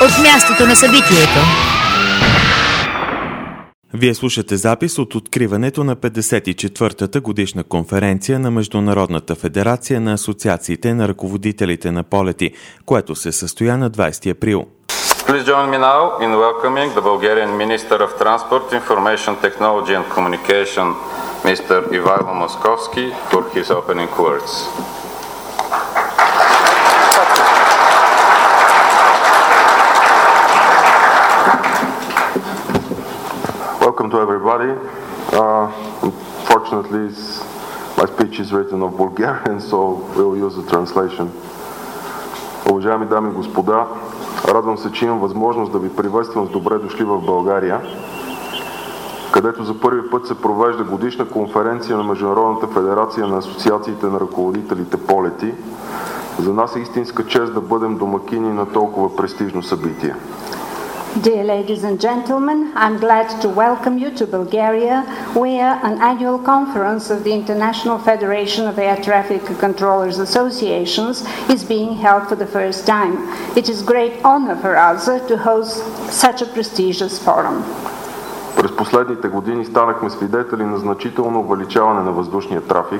от мястото на събитието. Вие слушате запис от откриването на 54-та годишна конференция на Международната федерация на асоциациите на ръководителите на полети, което се състоя на 20 април. Please join me now in welcoming the Bulgarian Minister of Transport, Information Technology and Communication, Mr. Ivailo Moskovski, for his opening words. Welcome to everybody. Unfortunately, my speech is written in Bulgarian, so we'll use the translation. Уважаеми дами и господа, радвам се, че имам възможност да ви приветствам с добре дошли в България, където за първи път се провежда годишна конференция на Международната федерация на асоциациите на ръководителите полети. За нас е истинска чест да бъдем домакини на толкова престижно събитие. Dear ladies and gentlemen, I'm glad to welcome you to Bulgaria, where an annual conference of the International Federation of Air Traffic Controllers Associations is being held for the first time. It is great honor for us to host such a prestigious forum. През последните години станахме свидетели на значително увеличаване на въздушния трафик.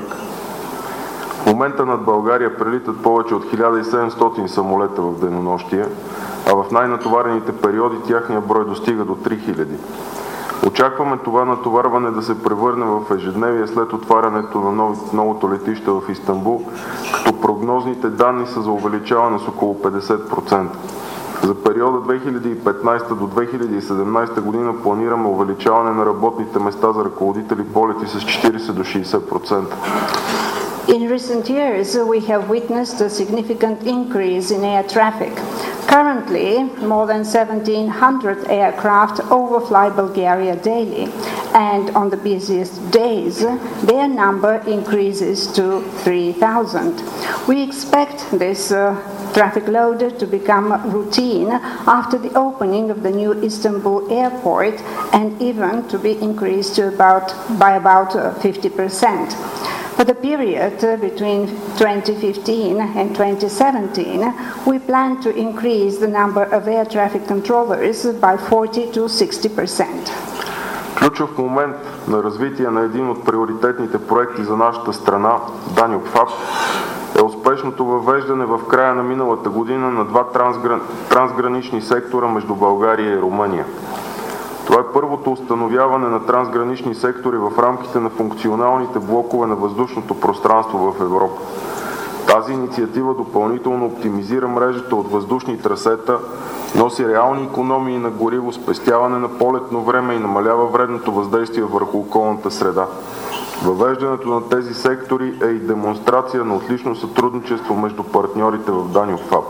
В момента над България прелитат повече от 1700 самолета в денонощие, а в най-натоварените периоди тяхния брой достига до 3000. Очакваме това натоварване да се превърне в ежедневие след отварянето на новото летище в Истанбул, като прогнозните данни са за увеличаване с около 50%. За периода 2015 до 2017 година планираме увеличаване на работните места за ръководители полети с 40 до 60%. In recent years, we have witnessed a significant increase in air traffic. Currently, more than 1,700 aircraft overfly Bulgaria daily, and on the busiest days, their number increases to 3,000. We expect this traffic load to become routine after the opening of the new Istanbul airport, and even to be increased by about 50%. For the period between 2015 and 2017, we plan to increase the number of air traffic controllers by 40 to 60%. Ключов момент на развитие на един от приоритетните проекти за нашата страна, Danube FAB, е успешното въвеждане в края на миналата година на два трансгранични сектора между България и Румъния. Това е първото установяване на трансгранични сектори в рамките на функционалните блокове на въздушното пространство в Европа. Тази инициатива допълнително оптимизира мрежата от въздушни трасета, носи реални икономии на гориво, спестяване на полетно време и намалява вредното въздействие върху околната среда. Въвеждането на тези сектори е и демонстрация на отлично сътрудничество между партньорите в Danube FAB.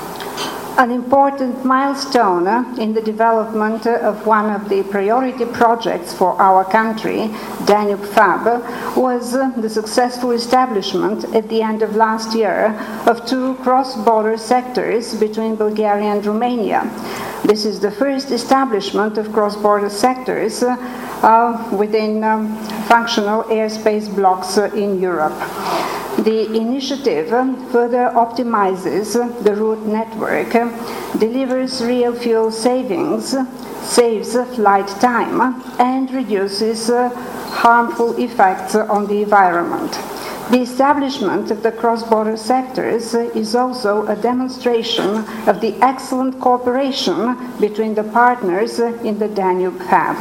An important milestone in the development of one of the priority projects for our country, Danube FAB, was the successful establishment at the end of last year of two cross-border sectors between Bulgaria and Romania. This is the first establishment of cross-border sectors within functional airspace blocks in Europe. The initiative further optimizes the route network, delivers real fuel savings, saves flight time, and reduces harmful effects on the environment. The establishment of the cross-border sectors is also a demonstration of the excellent cooperation between the partners in the Danube FAB.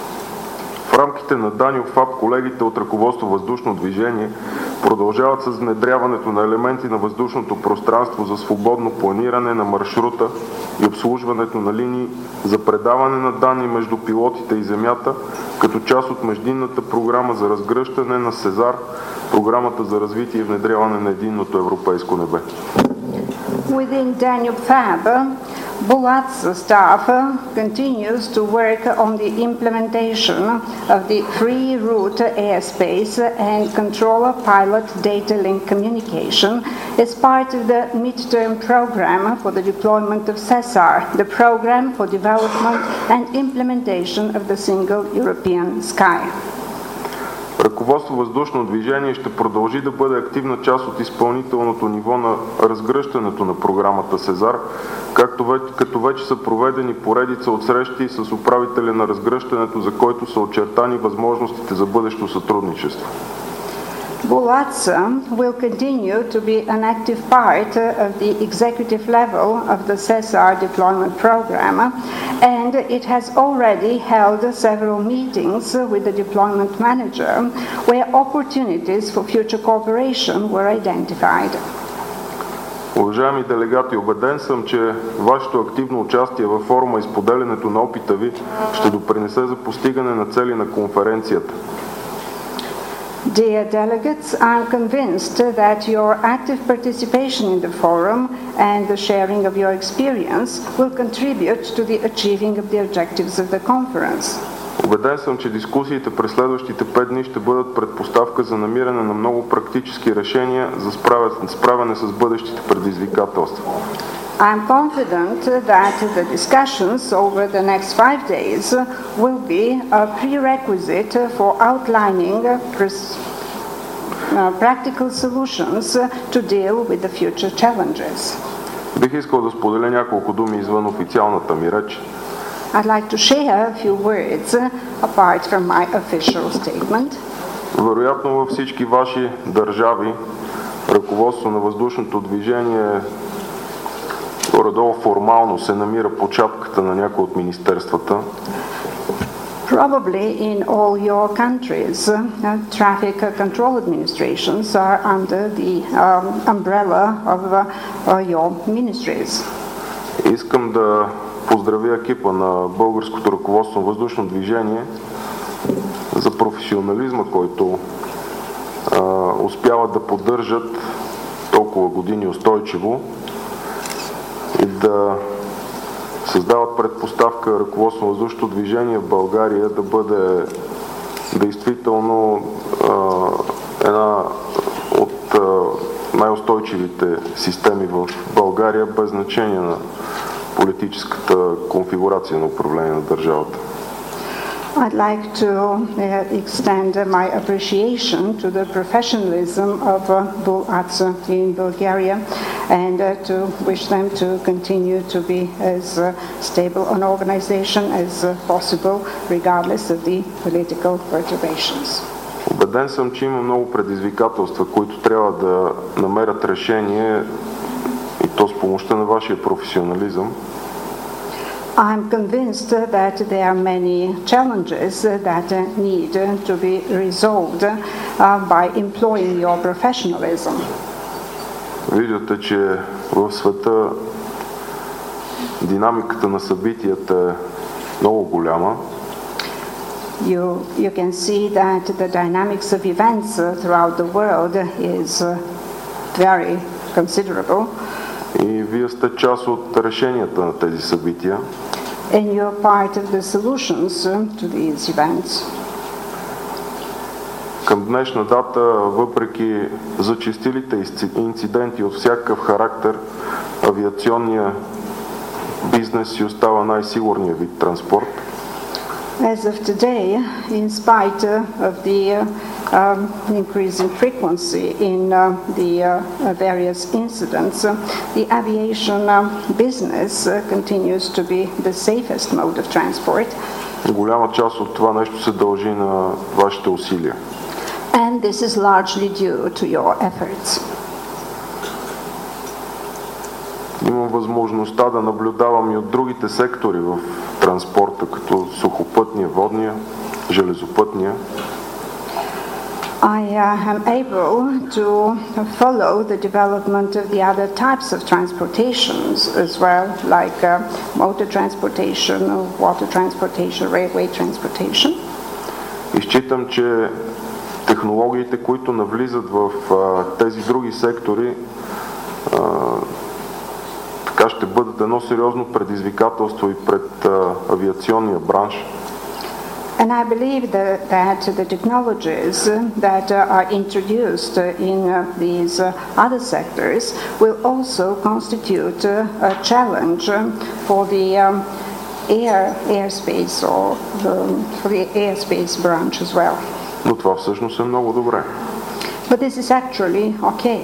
В рамките на Danube FAB колегите от ръководство въздушно движение продължават с внедряването на елементи на въздушното пространство за свободно планиране на маршрута и обслужването на линии за предаване на данни между пилотите и земята, като част от междинната програма за разгръщане на Сезар, програмата за развитие и внедряване на единното европейско небе. Within Danube FAB, Bulat's staff continues to work on the implementation of the free route airspace and controller pilot data link communication as part of the midterm program for the deployment of CESAR, the program for development and implementation of the single European sky. Ръководство въздушно движение ще продължи да бъде активна част от изпълнителното ниво на разгръщането на програмата Сезар, като вече са проведени поредица от срещи с управителя на разгръщането, за който са очертани възможностите за бъдещо сътрудничество. BULATSA will continue to be an active part of the executive level of the CESAR deployment program, and it has already held several meetings with the deployment manager where opportunities for future cooperation were identified. Уважаеми делегати, убеден съм, че вашето активно участие във форума и споделянето на опита ви ще допринесе за постигане на цели на конференцията. Dear delegates, I am convinced that your active participation in the forum and the sharing of your experience will contribute to the achieving of the objectives of the conference. Убеден съм, че дискусиите през следващите 5 дни ще бъдат предпоставка за намиране на много практически решения за справяне с бъдещите предизвикателства. I am confident that the discussions over the next 5 days will be a prerequisite for outlining practical solutions to deal with the future challenges. Бих искал да споделя няколко думи извън официалната ми реч. I'd like to share a few words apart from my official statement. Вероятно във всички ваши държави ръководство на въздушното движение горе-долу формално се намира под шапката на някои от министерствата. Probably in all your countries, traffic control administrations are under the umbrella of your ministries. Искам да поздравя екипа на българското ръководство на въздушно движение за професионализма, който успяват да поддържат толкова години устойчиво и да създават предпоставка ръководство на въздушното движение в България да бъде действително една от най-устойчивите системи в България, без значение на политическата конфигурация на управление на държавата. I'd like to extend my appreciation to the professionalism of BULATSA in Bulgaria and to wish them to continue to be as stable an organization as possible regardless of the political perturbations. Убеден съм, че има много предизвикателства, които трябва да намерят решение и то с помощта на вашия професионализъм. I'm convinced that there are many challenges that need to be resolved by employing your professionalism. Виждате, че в света динамиката на събитията е много голяма. You can see that the dynamics of events throughout the world is very considerable. И вие сте част от решенията на тези събития. And you're part of the solutions to these events. Към днешна дата, въпреки зачестилите инциденти от всякакъв характер, авиационния бизнес си остава най-сигурният вид транспорт. As of today, in spite of the increasing frequency in the various incidents, the aviation business continues to be the safest mode of transport. Голяма част от това нещо се дължи на вашите усилия. And this is largely due to your efforts. Имам възможността да наблюдавам и от другите сектори в транспорта, като сухопътния, водния, железопътния. I am able to follow the development of the other types of transportations as well, like motor transportation, water transportation, railway transportation. И считам, че технологиите, които навлизат в тези други сектори, така ще бъдат едно сериозно предизвикателство и пред авиационния бранш. And I believe that the technologies that are introduced in these other sectors will also constitute a challenge for the airspace or for the airspace branch as well. но това всъщност е много добре. But this is actually okay.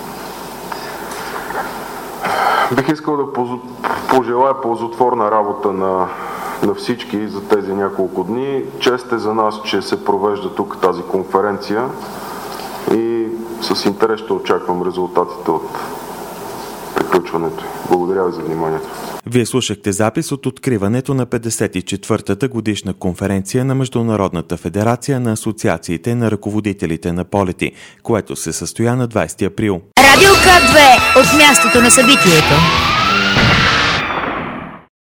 Бих искал да пожелая ползотворна работа на всички за тези няколко дни. Чест е за нас, че се провежда тук тази конференция и с интерес ще очаквам резултатите от приключването. Благодаря ви за вниманието. Вие слушахте запис от откриването на 54-та годишна конференция на Международната федерация на асоциациите на ръководителите на полети, което се състоя на 20 април. Радио К2 от мястото на събитието.